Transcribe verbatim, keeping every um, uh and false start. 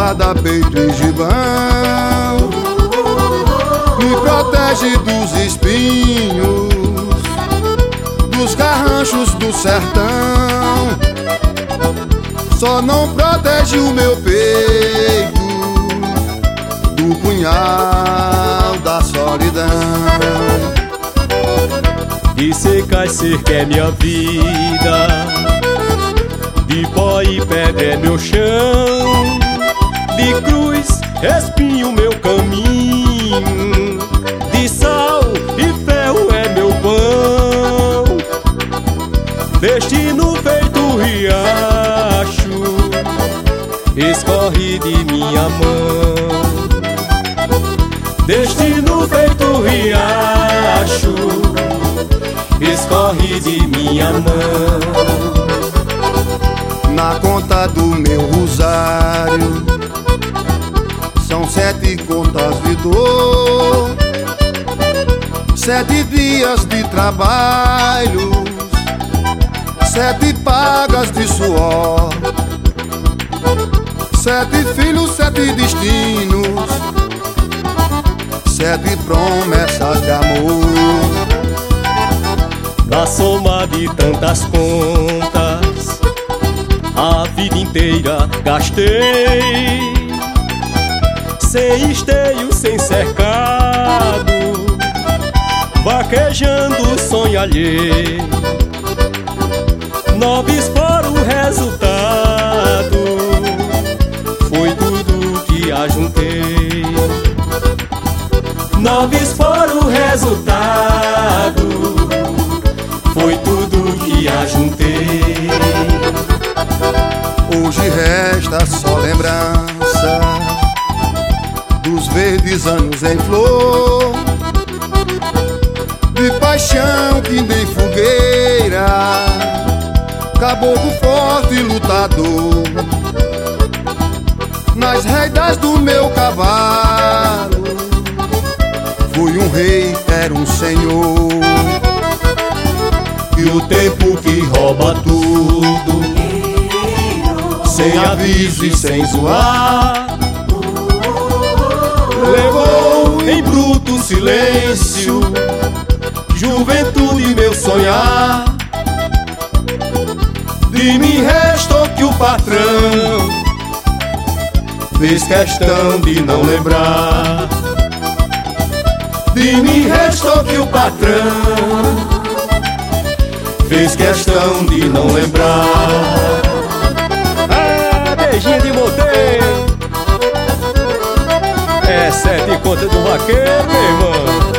guarda peito e gibão, me protege dos espinhos, dos garranchos do sertão. Só não protege o meu peito do punhal da solidão. De secar e cerca é minha vida, de pó e pedra é meu chão, de cruz espinho meu caminho, de sal e ferro é meu pão. Destino feito riacho escorre de minha mão. Destino feito riacho escorre de minha mão. Na conta do meu rosário são sete contas de dor, sete dias de trabalho, sete pagas de suor, sete filhos, sete destinos, sete promessas de amor. Na soma de tantas contas, a vida inteira gastei, sem esteio, sem cercado, vaquejando sonho alheio. Nobres foram o resultado, foi tudo que ajuntei. Nobres foram o resultado, foi tudo que ajuntei. Hoje resta só lembrança dos verdes anos em flor, de paixão que nem fogueira, caboclo forte e lutador. Nas rédeas do meu cavalo fui um rei, era um senhor. E o tempo que rouba tudo, sem aviso e sem zoar, levou em bruto silêncio juventude meu sonhar. De mim restou que o patrão fez questão de não lembrar. De mim restou que o patrão fez questão de não lembrar. Ah, beijinho de moteiro, é sete contas do vaqueiro, meu irmão.